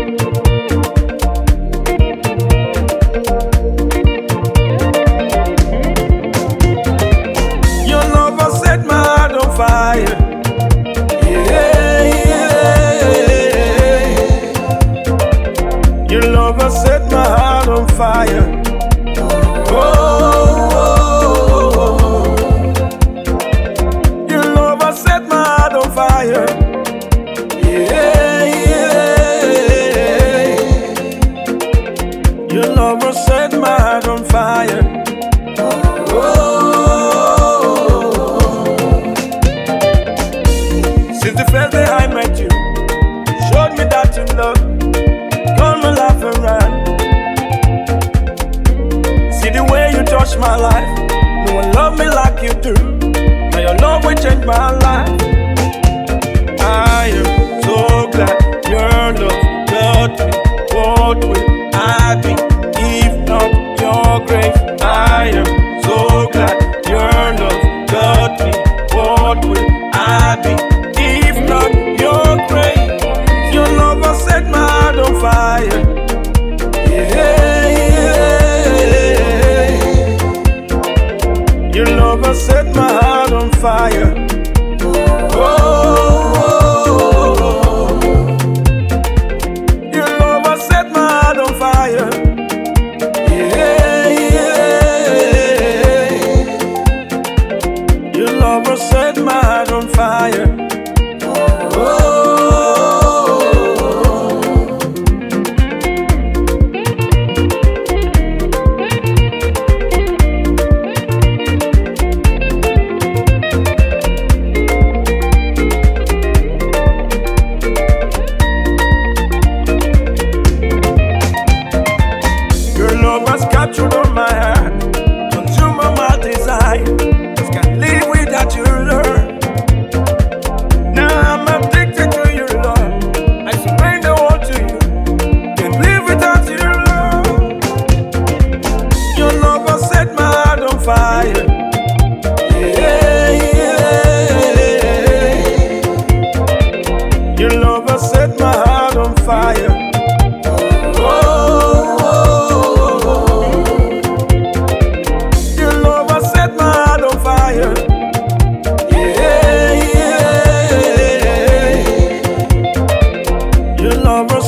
Your love has set my heart on fire. Yeah, yeah. Your love has set my heart on fire. Oh, your love has set my heart on fire. Yeah, yeah. Your love has set my heart on fire. Oh, since the first day I met you, showed me that you love, turned my life around. See the way you touch my life, no one love me like you do. Now your love will change my life. I am so glad your love got me. What will I be if not your grace? I am so glad your love got me. What will I be if not your grace? Your love has set my heart on fire. Yeah, yeah. Your love has set my heart on fire. Oh, your love has set my heart on fire. Yeah, yeah. Your love has set my heart on fire. Oh. Your love has captured all my heart, consumed all my desire. Just can't live without your love. Now I'm addicted to your love. I surrender all to you. Can't live without your love. Your love has set my heart on fire. Yeah, yeah. Your love has set my heart on fire. Your love has set my heart on fire. Yeah, yeah. Your love has